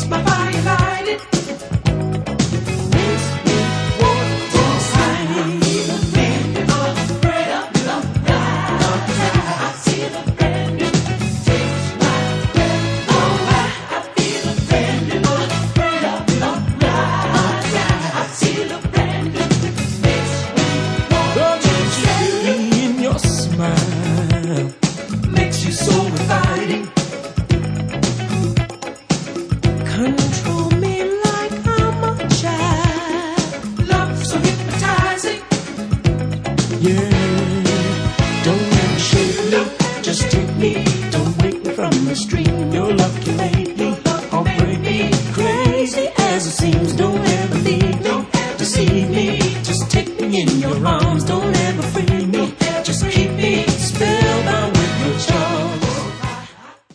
my fire lighted. Makes me want to sing. I feel a brand new. Takes my breath away. I feel a brand new. I feel a brand new. Makes me want to sing. In your smile Makes you so inviting. control me like I'm a child. Love so hypnotizing. Yeah, don't let me shake me, just take me. Don't wake me from the stream. Your love can